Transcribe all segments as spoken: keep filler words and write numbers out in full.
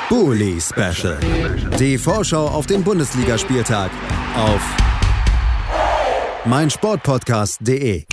Bully Special. Die Vorschau auf den Bundesligaspieltag auf meinsportpodcast punkt de.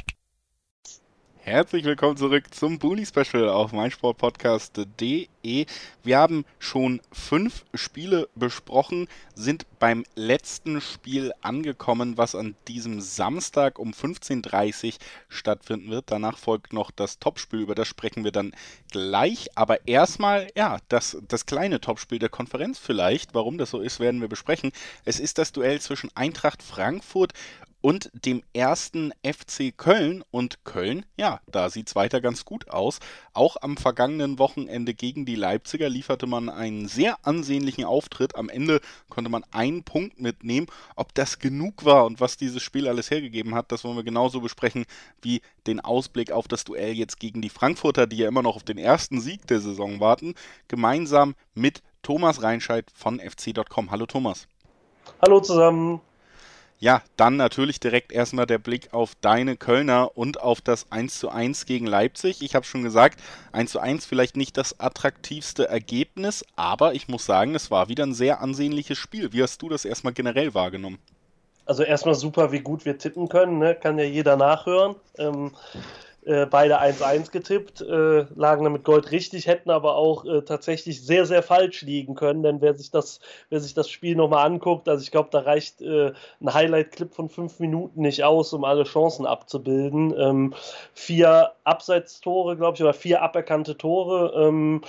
Herzlich willkommen zurück zum Bully Special auf meinsportpodcast punkt de. Wir haben schon fünf Spiele besprochen, sind beim letzten Spiel angekommen, was an diesem Samstag um fünfzehn Uhr dreißig stattfinden wird. Danach folgt noch das Topspiel, über das sprechen wir dann gleich. Aber erstmal, ja, das, das kleine Topspiel der Konferenz vielleicht. Warum das so ist, werden wir besprechen. Es ist das Duell zwischen Eintracht Frankfurt und dem ersten F C Köln. Und Köln, ja, da sieht es weiter ganz gut aus. Auch am vergangenen Wochenende gegen die Leipziger lieferte man einen sehr ansehnlichen Auftritt. Am Ende konnte man einen Punkt mitnehmen. Ob das genug war und was dieses Spiel alles hergegeben hat, das wollen wir genauso besprechen wie den Ausblick auf das Duell jetzt gegen die Frankfurter, die ja immer noch auf den ersten Sieg der Saison warten. Gemeinsam mit Thomas Reinscheid von F C Punkt com. Hallo Thomas. Hallo zusammen. Ja, dann natürlich direkt erstmal der Blick auf deine Kölner und auf das eins zu eins gegen Leipzig. Ich habe schon gesagt, eins zu eins vielleicht nicht das attraktivste Ergebnis, aber ich muss sagen, es war wieder ein sehr ansehnliches Spiel. Wie hast du das erstmal generell wahrgenommen? Also erstmal super, wie gut wir tippen können, ne? Kann ja jeder nachhören. Ähm, äh, beide eins eins getippt, äh, lagen damit Gold richtig, hätten aber auch äh, tatsächlich sehr, sehr falsch liegen können, denn wer sich das, wer sich das Spiel nochmal anguckt, also ich glaube, da reicht äh, ein Highlight-Clip von fünf Minuten nicht aus, um alle Chancen abzubilden. Ähm, vier Abseitstore, glaube ich, oder vier aberkannte Tore, ähm,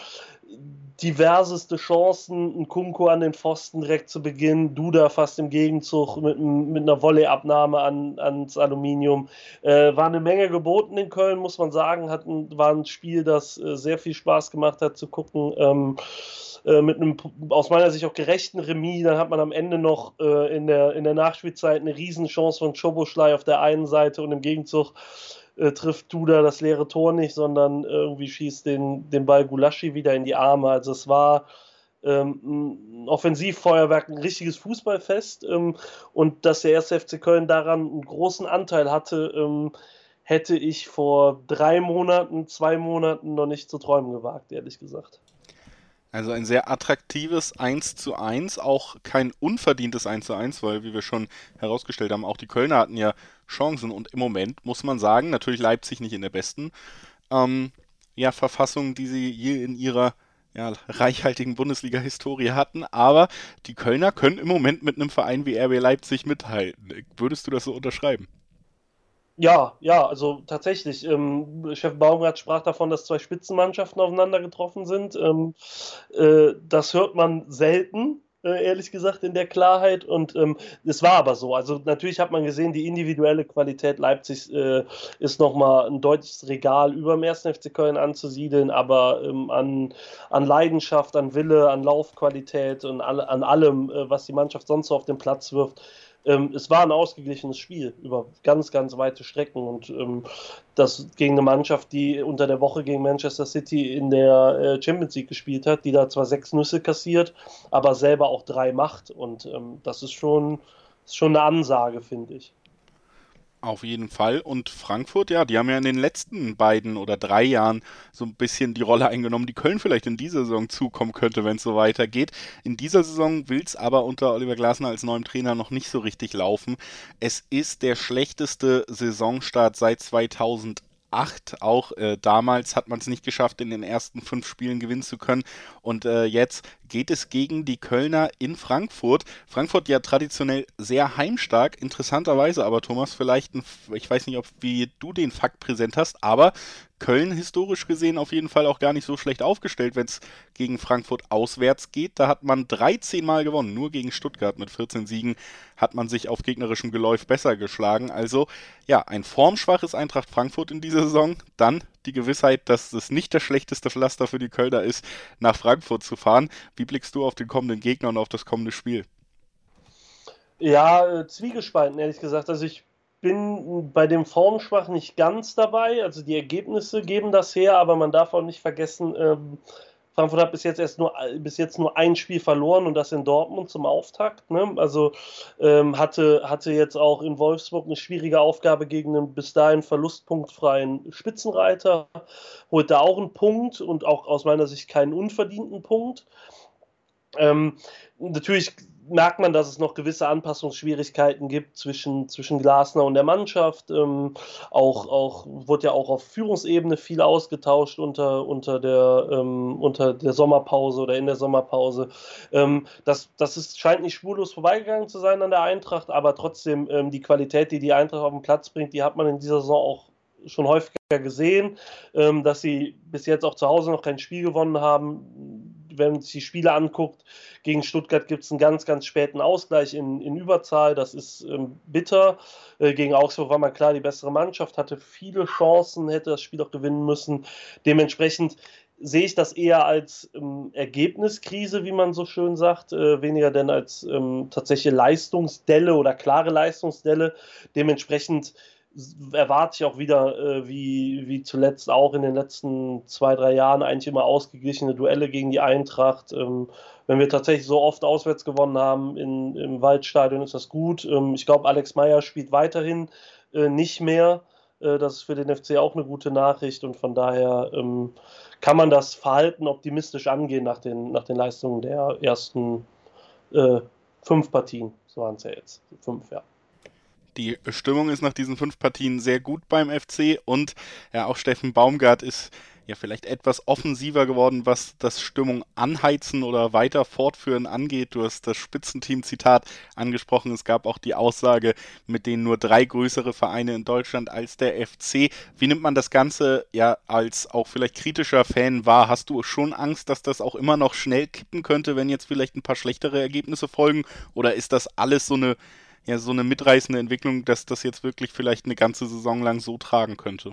diverseste Chancen, ein Kunko an den Pfosten direkt zu Beginn, Duda fast im Gegenzug mit, mit einer Volleyabnahme an, ans Aluminium. Äh, war eine Menge geboten in Köln, muss man sagen. Hat ein, war ein Spiel, das äh, sehr viel Spaß gemacht hat zu gucken. Ähm, äh, mit einem aus meiner Sicht auch gerechten Remis. Dann hat man am Ende noch äh, in, der, in der Nachspielzeit eine Riesenchance von Szoboszlai auf der einen Seite und im Gegenzug Äh, trifft Duda das leere Tor nicht, sondern irgendwie schießt den, den Ball Gulaschi wieder in die Arme. Also es war ähm, ein Offensivfeuerwerk, ein richtiges Fußballfest, ähm, und dass der erste F C Köln daran einen großen Anteil hatte, ähm, hätte ich vor drei Monaten, zwei Monaten noch nicht zu träumen gewagt, ehrlich gesagt. Also ein sehr attraktives eins zu eins, auch kein unverdientes eins zu eins, weil, wie wir schon herausgestellt haben, auch die Kölner hatten ja Chancen und im Moment muss man sagen, natürlich Leipzig nicht in der besten ähm, ja, Verfassung, die sie je in ihrer ja, reichhaltigen Bundesliga-Historie hatten, aber die Kölner können im Moment mit einem Verein wie R B Leipzig mithalten. Würdest du das so unterschreiben? Ja, ja, also tatsächlich. Ähm, Chef Baumgart sprach davon, dass zwei Spitzenmannschaften aufeinander getroffen sind. Ähm, äh, das hört man selten, äh, ehrlich gesagt, in der Klarheit. Und ähm, es war aber so. Also natürlich hat man gesehen, die individuelle Qualität Leipzigs äh, ist nochmal ein deutliches Regal über dem ersten F C Köln anzusiedeln, aber ähm, an, an Leidenschaft, an Wille, an Laufqualität und alle, an allem, äh, was die Mannschaft sonst so auf den Platz wirft. Ähm, es war ein ausgeglichenes Spiel über ganz, ganz weite Strecken und ähm, das gegen eine Mannschaft, die unter der Woche gegen Manchester City in der äh, Champions League gespielt hat, die da zwar sechs Nüsse kassiert, aber selber auch drei macht und ähm, das ist schon, ist schon eine Ansage, finde ich. Auf jeden Fall. Und Frankfurt, ja, die haben ja in den letzten beiden oder drei Jahren so ein bisschen die Rolle eingenommen, die Köln vielleicht in dieser Saison zukommen könnte, wenn es so weitergeht. In dieser Saison will es aber unter Oliver Glasner als neuem Trainer noch nicht so richtig laufen. Es ist der schlechteste Saisonstart seit zweitausendacht. Auch äh, damals hat man es nicht geschafft, in den ersten fünf Spielen gewinnen zu können. Und äh, jetzt geht es gegen die Kölner in Frankfurt. Frankfurt ja traditionell sehr heimstark, interessanterweise aber, Thomas, vielleicht, ein, ich weiß nicht, ob wie du den Fakt präsent hast, aber Köln historisch gesehen auf jeden Fall auch gar nicht so schlecht aufgestellt, wenn es gegen Frankfurt auswärts geht. Da hat man dreizehn Mal gewonnen, nur gegen Stuttgart mit vierzehn Siegen hat man sich auf gegnerischem Geläuf besser geschlagen. Also ja, ein formschwaches Eintracht Frankfurt in dieser Saison, dann die Gewissheit, dass es nicht das schlechteste Pflaster für die Kölner ist, nach Frankfurt zu fahren. Wie blickst du auf den kommenden Gegner und auf das kommende Spiel? Ja, äh, zwiegespalten, ehrlich gesagt. Also ich bin bei dem Formschwach nicht ganz dabei. Also die Ergebnisse geben das her, aber man darf auch nicht vergessen, ähm, Frankfurt hat bis jetzt erst nur bis jetzt nur ein Spiel verloren und das in Dortmund zum Auftakt. Ne? Also ähm, hatte, hatte jetzt auch in Wolfsburg eine schwierige Aufgabe gegen einen bis dahin verlustpunktfreien Spitzenreiter. Holt da auch einen Punkt und auch aus meiner Sicht keinen unverdienten Punkt. Ähm, natürlich merkt man, dass es noch gewisse Anpassungsschwierigkeiten gibt zwischen, zwischen Glasner und der Mannschaft. Ähm, auch, auch, wurde ja auch auf Führungsebene viel ausgetauscht unter, unter, der, ähm, unter der Sommerpause oder in der Sommerpause. Ähm, das das ist, scheint nicht spurlos vorbeigegangen zu sein an der Eintracht, aber trotzdem ähm, die Qualität, die die Eintracht auf den Platz bringt, die hat man in dieser Saison auch schon häufiger gesehen, ähm, dass sie bis jetzt auch zu Hause noch kein Spiel gewonnen haben. Wenn man sich die Spiele anguckt, gegen Stuttgart gibt es einen ganz, ganz späten Ausgleich in, in Überzahl. Das ist ähm, bitter. Äh, gegen Augsburg war man klar die bessere Mannschaft, hatte viele Chancen, hätte das Spiel auch gewinnen müssen. Dementsprechend sehe ich das eher als ähm, Ergebniskrise, wie man so schön sagt, äh, weniger denn als ähm, tatsächliche Leistungsdelle oder klare Leistungsdelle. Dementsprechend erwarte ich auch wieder, äh, wie, wie zuletzt auch in den letzten zwei, drei Jahren, eigentlich immer ausgeglichene Duelle gegen die Eintracht. Ähm, wenn wir tatsächlich so oft auswärts gewonnen haben in, im Waldstadion, ist das gut. Ähm, ich glaube, Alex Meyer spielt weiterhin äh, nicht mehr. Äh, das ist für den F C auch eine gute Nachricht und von daher ähm, kann man das Verhalten optimistisch angehen nach den, nach den Leistungen der ersten äh, fünf Partien. So waren es ja jetzt. Fünf, ja. Die Stimmung ist nach diesen fünf Partien sehr gut beim F C und ja, auch Steffen Baumgart ist ja vielleicht etwas offensiver geworden, was das Stimmung anheizen oder weiter fortführen angeht. Du hast das Spitzenteam-Zitat angesprochen. Es gab auch die Aussage, mit denen nur drei größere Vereine in Deutschland als der F C. Wie nimmt man das Ganze ja als auch vielleicht kritischer Fan wahr? Hast du schon Angst, dass das auch immer noch schnell kippen könnte, wenn jetzt vielleicht ein paar schlechtere Ergebnisse folgen? Oder ist das alles so eine ja so eine mitreißende Entwicklung, dass das jetzt wirklich vielleicht eine ganze Saison lang so tragen könnte?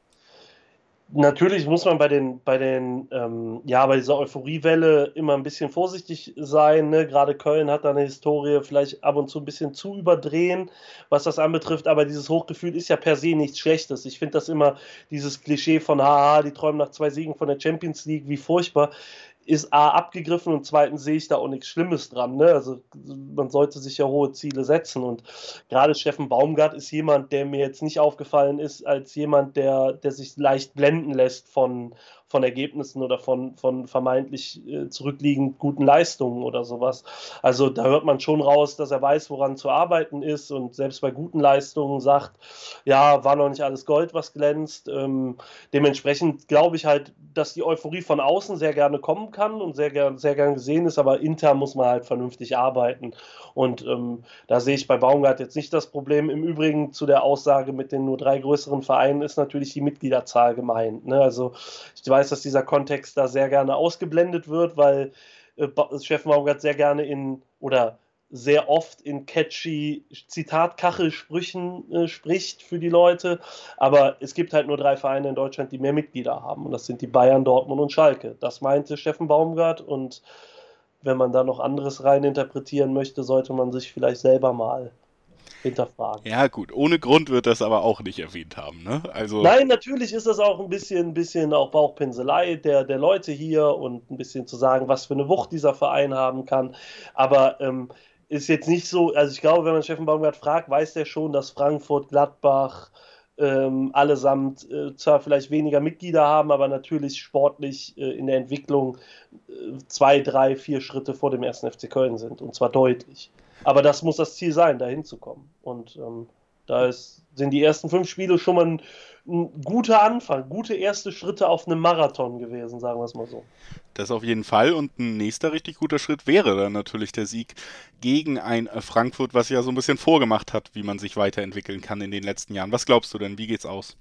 Natürlich muss man bei den, bei den, ähm, ja, bei dieser Euphoriewelle immer ein bisschen vorsichtig sein. Ne? Gerade Köln hat da eine Historie, vielleicht ab und zu ein bisschen zu überdrehen, was das anbetrifft. Aber dieses Hochgefühl ist ja per se nichts Schlechtes. Ich finde das immer, dieses Klischee von, haha, die träumen nach zwei Siegen von der Champions League, wie furchtbar. Ist A abgegriffen und zweitens sehe ich da auch nichts Schlimmes dran. Ne? Also man sollte sich ja hohe Ziele setzen und gerade Steffen Baumgart ist jemand, der mir jetzt nicht aufgefallen ist als jemand, der, der sich leicht blenden lässt von, von Ergebnissen oder von, von vermeintlich äh, zurückliegend guten Leistungen oder sowas. Also da hört man schon raus, dass er weiß, woran zu arbeiten ist und selbst bei guten Leistungen sagt, ja, war noch nicht alles Gold, was glänzt. Ähm, dementsprechend glaube ich halt, dass die Euphorie von außen sehr gerne kommen kann und sehr gern, sehr gern gesehen ist, aber intern muss man halt vernünftig arbeiten. Und ähm, da sehe ich bei Baumgart jetzt nicht das Problem. Im Übrigen zu der Aussage mit den nur drei größeren Vereinen ist natürlich die Mitgliederzahl gemeint. Ne? Also ich weiß, dass dieser Kontext da sehr gerne ausgeblendet wird, weil äh, Steffen Baumgart sehr gerne in oder sehr oft in catchy Zitatkachelsprüchen äh, spricht für die Leute. Aber es gibt halt nur drei Vereine in Deutschland, die mehr Mitglieder haben. Und das sind die Bayern, Dortmund und Schalke. Das meinte Steffen Baumgart. Und wenn man da noch anderes reininterpretieren möchte, sollte man sich vielleicht selber mal hinterfragen. Ja gut, ohne Grund wird das aber auch nicht erwähnt haben, ne? Also Nein, natürlich ist das auch ein bisschen, ein bisschen auch Bauchpinselei der, der Leute hier und ein bisschen zu sagen, was für eine Wucht dieser Verein haben kann. Aber ähm, ist jetzt nicht so, also ich glaube, wenn man Steffen Baumgart fragt, weiß der schon, dass Frankfurt, Gladbach ähm, allesamt äh, zwar vielleicht weniger Mitglieder haben, aber natürlich sportlich äh, in der Entwicklung äh, zwei, drei, vier Schritte vor dem ersten F C Köln sind und zwar deutlich. Aber das muss das Ziel sein, da hinzukommen. Und ähm, da ist, sind die ersten fünf Spiele schon mal ein, ein guter Anfang, gute erste Schritte auf einem Marathon gewesen, sagen wir es mal so. Das auf jeden Fall. Und ein nächster richtig guter Schritt wäre dann natürlich der Sieg gegen ein Frankfurt, was ja so ein bisschen vorgemacht hat, wie man sich weiterentwickeln kann in den letzten Jahren. Was glaubst du denn? Wie geht's aus?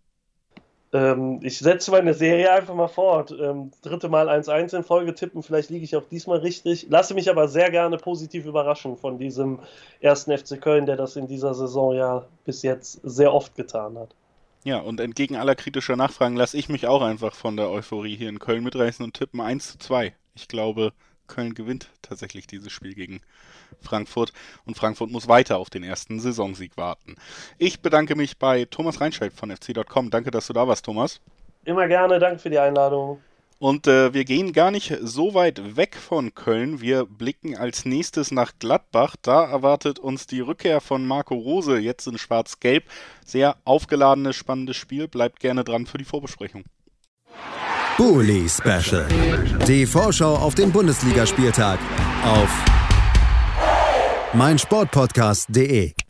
Ähm, ich setze meine Serie einfach mal fort. Ähm, dritte Mal eins eins in Folge tippen, vielleicht liege ich auch diesmal richtig. Lasse mich aber sehr gerne positiv überraschen von diesem ersten F C Köln, der das in dieser Saison ja bis jetzt sehr oft getan hat. Ja, und entgegen aller kritischer Nachfragen lasse ich mich auch einfach von der Euphorie hier in Köln mitreißen und tippen eins zu zwei. Ich glaube, Köln gewinnt tatsächlich dieses Spiel gegen Frankfurt und Frankfurt muss weiter auf den ersten Saisonsieg warten. Ich bedanke mich bei Thomas Reinscheid von F C Punkt com. Danke, dass du da warst, Thomas. Immer gerne, danke für die Einladung. Und äh, wir gehen gar nicht so weit weg von Köln. Wir blicken als nächstes nach Gladbach. Da erwartet uns die Rückkehr von Marco Rose, jetzt in Schwarz-Gelb. Sehr aufgeladenes, spannendes Spiel. Bleibt gerne dran für die Vorbesprechung. Bully Special. Die Vorschau auf den Bundesligaspieltag auf meinsportpodcast punkt de.